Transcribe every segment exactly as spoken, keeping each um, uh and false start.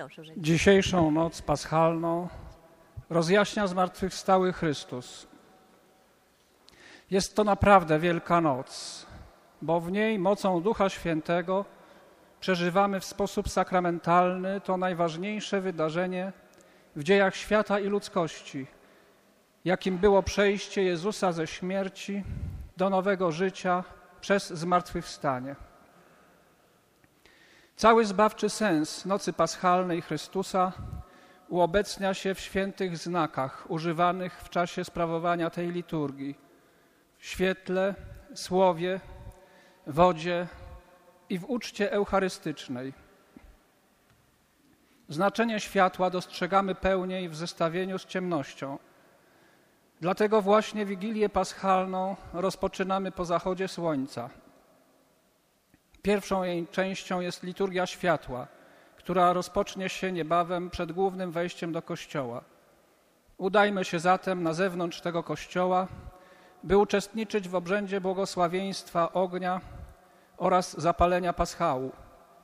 Dzisiejszą noc paschalną rozjaśnia zmartwychwstały Chrystus. Jest to naprawdę wielka noc, bo w niej mocą Ducha Świętego przeżywamy w sposób sakramentalny to najważniejsze wydarzenie w dziejach świata i ludzkości, jakim było przejście Jezusa ze śmierci do nowego życia przez zmartwychwstanie. Cały zbawczy sens nocy paschalnej Chrystusa uobecnia się w świętych znakach używanych w czasie sprawowania tej liturgii: w świetle, słowie, wodzie i w uczcie eucharystycznej. Znaczenie światła dostrzegamy pełniej w zestawieniu z ciemnością. Dlatego właśnie Wigilię Paschalną rozpoczynamy po zachodzie słońca. Pierwszą jej częścią jest liturgia światła, która rozpocznie się niebawem przed głównym wejściem do kościoła. Udajmy się zatem na zewnątrz tego kościoła, by uczestniczyć w obrzędzie błogosławieństwa ognia oraz zapalenia paschału.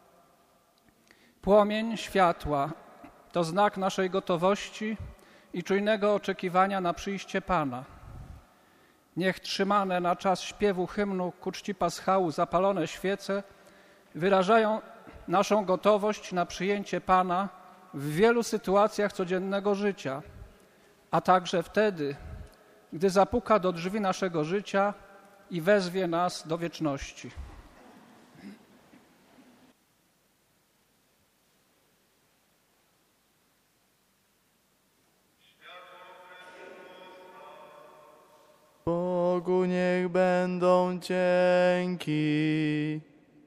Płomień światła to znak naszej gotowości i czujnego oczekiwania na przyjście Pana. Niech trzymane na czas śpiewu hymnu ku czci paschału zapalone świece wyrażają naszą gotowość na przyjęcie Pana w wielu sytuacjach codziennego życia, a także wtedy, gdy zapuka do drzwi naszego życia i wezwie nas do wieczności. Bogu niech będą dzięki.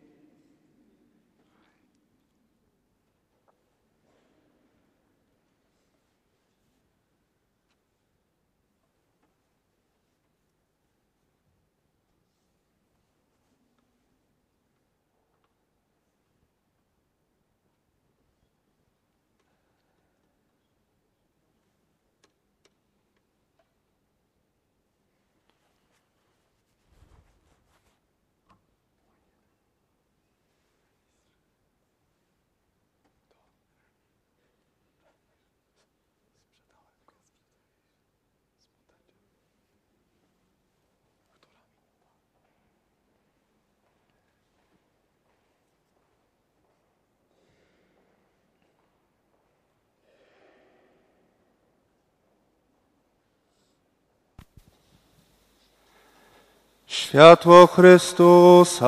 Światło Chrystusa.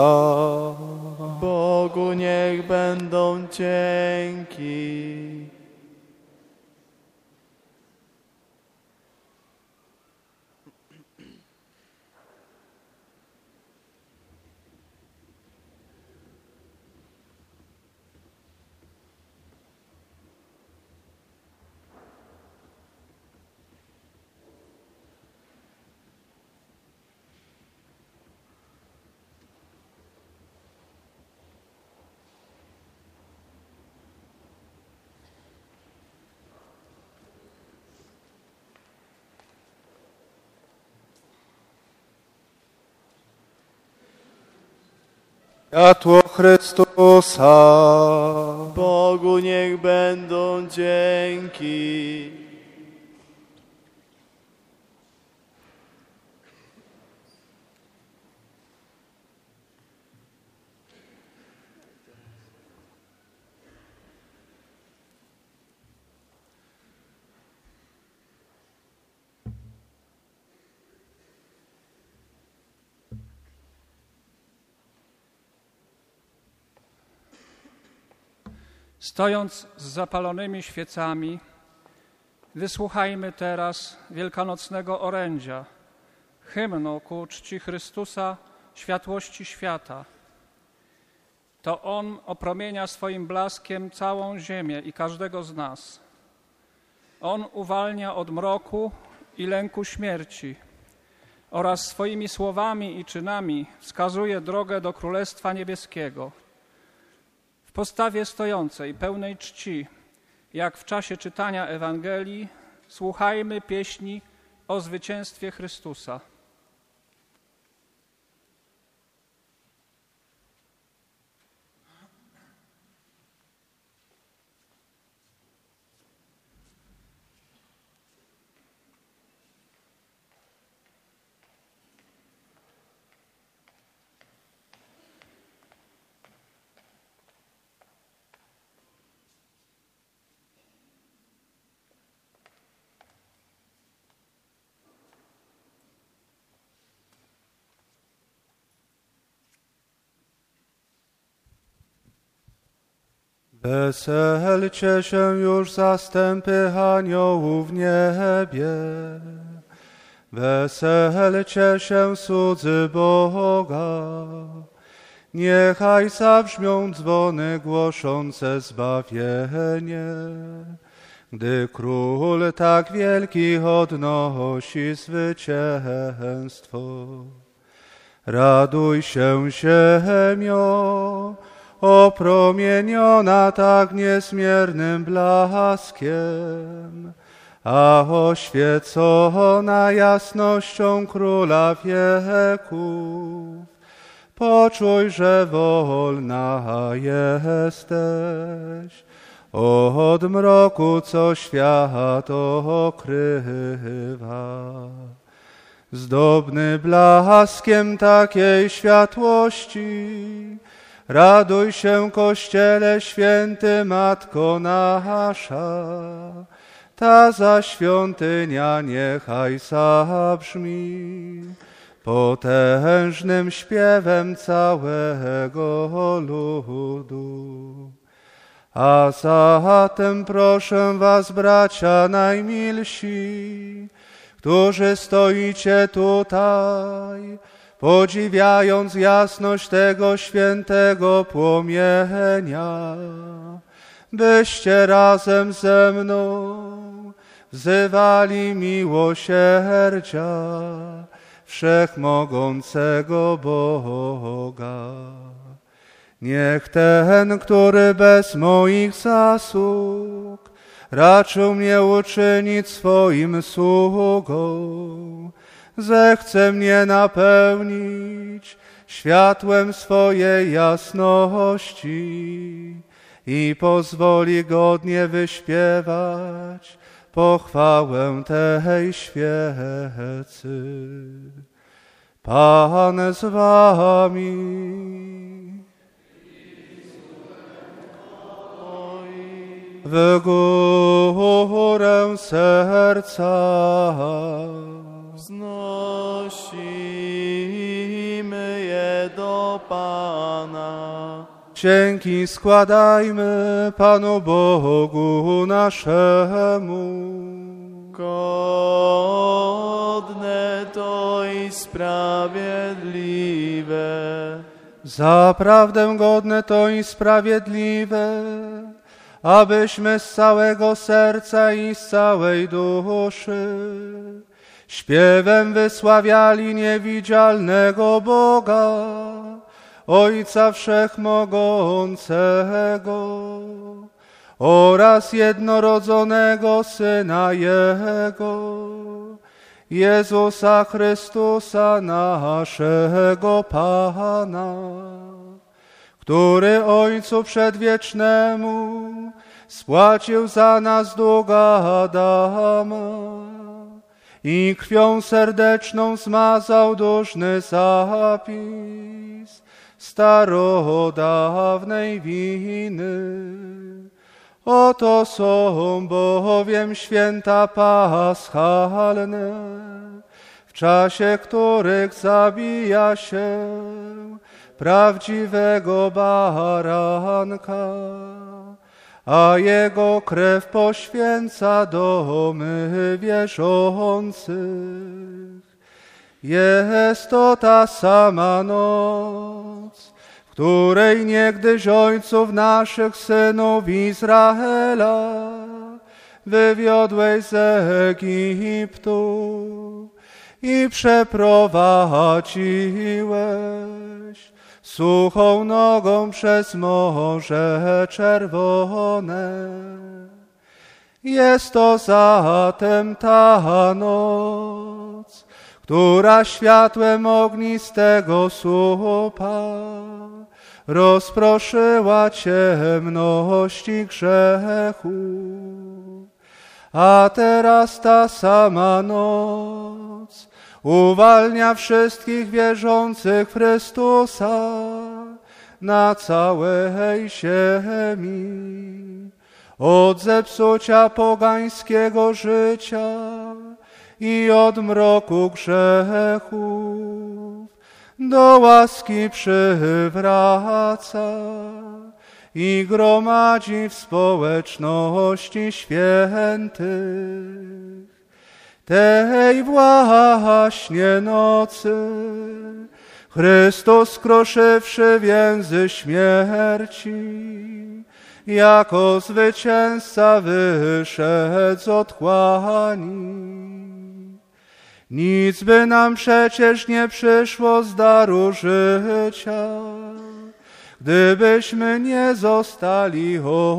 Bogu niech będą dzięki. Światło Chrystusa. Bogu niech będą dzięki. Stojąc z zapalonymi świecami, wysłuchajmy teraz wielkanocnego orędzia, hymnu ku czci Chrystusa, światłości świata. To On opromienia swoim blaskiem całą ziemię i każdego z nas. On uwalnia od mroku i lęku śmierci oraz swoimi słowami i czynami wskazuje drogę do Królestwa Niebieskiego. W postawie stojącej, pełnej czci, jak w czasie czytania Ewangelii, słuchajmy pieśni o zwycięstwie Chrystusa. Weselcie się już zastępy aniołów w niebie. Weselcie się cudzy Boga. Niechaj zabrzmią dzwony głoszące zbawienie, gdy Król tak wielki odnosi zwycięstwo. Raduj się, ziemio, opromieniona tak niezmiernym blaskiem, a oświecona jasnością Króla wieków. Poczuj, że wolna jesteś od mroku, co świat okrywa. Zdobny blaskiem takiej światłości, raduj się, Kościele święty, Matko nasza. Ta za świątynia niechaj zabrzmi potężnym śpiewem całego ludu. A zatem proszę was, bracia najmilsi, którzy stoicie tutaj, podziwiając jasność tego świętego płomienia, byście razem ze mną wzywali miłosierdzia Wszechmogącego Boga. Niech ten, który bez moich zasług raczył mnie uczynić swoim sługą, zechce mnie napełnić światłem swojej jasności i pozwoli godnie wyśpiewać pochwałę tej świecy. Pan z wami. W górę serca wznosimy je do Pana. Dzięki składajmy Panu Bogu naszemu. Godne to i sprawiedliwe. Zaprawdę godne to i sprawiedliwe, abyśmy z całego serca i z całej duszy śpiewem wysławiali niewidzialnego Boga, Ojca Wszechmogącego oraz jednorodzonego Syna Jego, Jezusa Chrystusa naszego Pana, który Ojcu Przedwiecznemu spłacił za nas dług Adama i krwią serdeczną zmazał duszny zapis starodawnej winy. Oto są bowiem święta paschalne, w czasie których zabija się prawdziwego baranka, a jego krew poświęca domy wierzących. Jest to ta sama noc, w której niegdyś ojców naszych, synów Izraela, wywiodłeś z Egiptu i przeprowadziłeś suchą nogą przez Morze Czerwone. Jest to zatem ta noc, która światłem ognistego słupa rozproszyła ciemności grzechu. A teraz ta sama noc uwalnia wszystkich wierzących w Chrystusa na całej ziemi od zepsucia pogańskiego życia i od mroku grzechów do łaski przywraca i gromadzi w społeczności świętych. Tej właśnie nocy Chrystus, skruszywszy więzy śmierci, jako zwycięzca wyszedł z otchłani. Nic by nam przecież nie przyszło z daru życia, gdybyśmy nie zostali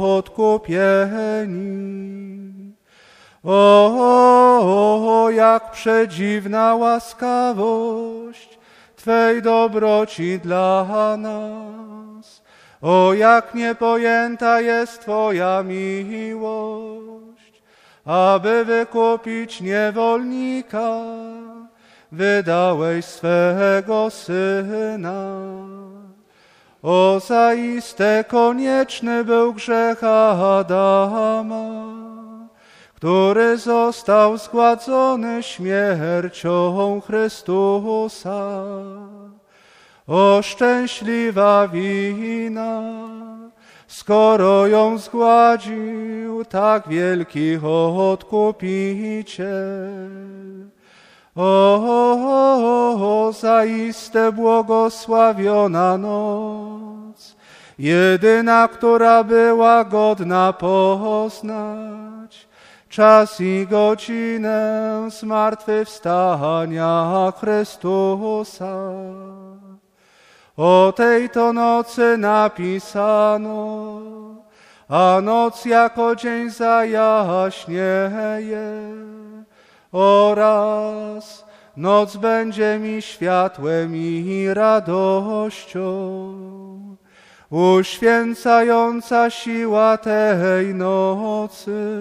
odkupieni. O, o, o, jak przedziwna łaskawość Twej dobroci dla nas. O, jak niepojęta jest Twoja miłość, aby wykupić niewolnika, wydałeś swego Syna. O, zaiste konieczny był grzech Adama, który został zgładzony śmiercią Chrystusa. O, szczęśliwa wina, skoro ją zgładził tak wielki Odkupiciel. O, o, o, zaiste błogosławiona noc, jedyna, która była godna poznać czas i godzinę zmartwychwstania Chrystusa. O tej to nocy napisano, a noc jako dzień zajaśnieje, oraz noc będzie mi światłem i radością. Uświęcająca siła tej nocy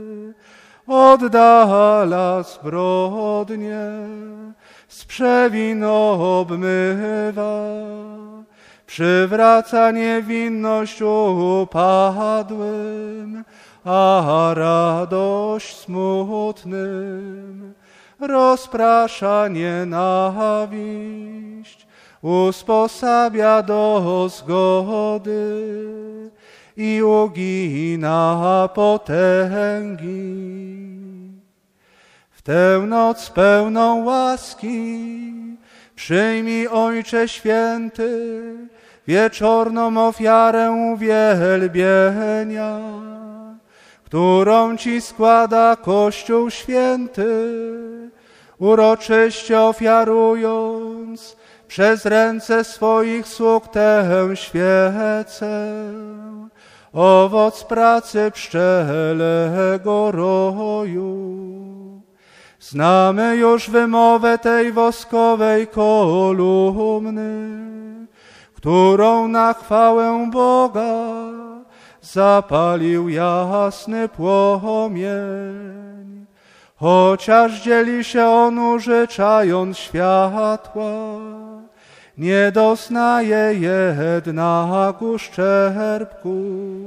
oddala zbrodnie, z przewin obmywa, przywraca niewinność upadłym, a radość smutnym, rozprasza nienawiść, usposabia do zgody i ugina potęgi. W tę noc pełną łaski przyjmij, Ojcze Święty, wieczorną ofiarę uwielbienia, którą Ci składa Kościół Święty, uroczyście ofiarując przez ręce swoich sług tę świecę, owoc pracy pszczelego roju. Znamy już wymowę tej woskowej kolumny, którą na chwałę Boga zapalił jasny płomień. Chociaż dzieli się on, użyczając światła, nie doznaje jednak uszczerbku.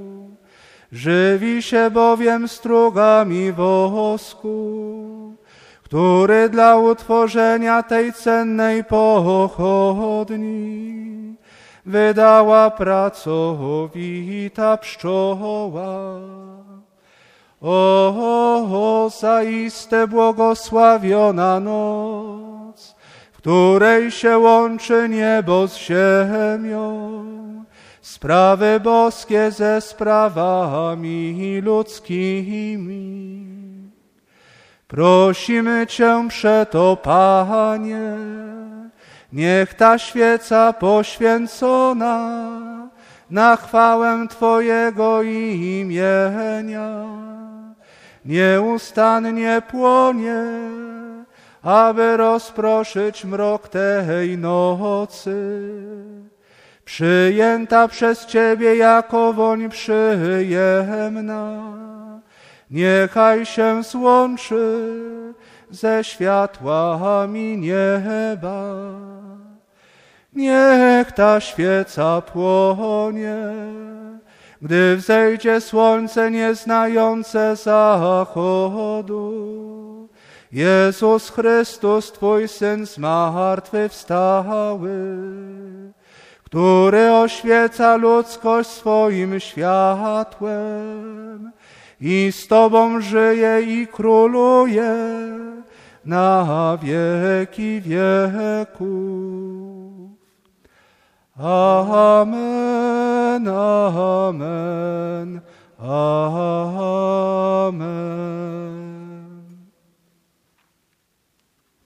Żywi się bowiem strugami wosku, który dla utworzenia tej cennej pochodni wydała pracowita pszczoła. O, o, o, zaiste błogosławiona noc, w której się łączy niebo z ziemią, sprawy boskie ze sprawami ludzkimi. Prosimy Cię przeto, Panie, niech ta świeca poświęcona na chwałę Twojego imienia nieustannie płonie, aby rozproszyć mrok tej nocy, przyjęta przez Ciebie jako woń przyjemna. Niechaj się złączy ze światłami nieba. Niech ta świeca płonie, gdy wzejdzie słońce nieznające zachodu. Jezus Chrystus, Twój Syn zmartwychwstały, który oświeca ludzkość swoim światłem i z Tobą żyje i króluje na wieki wieków. Amen, amen, amen.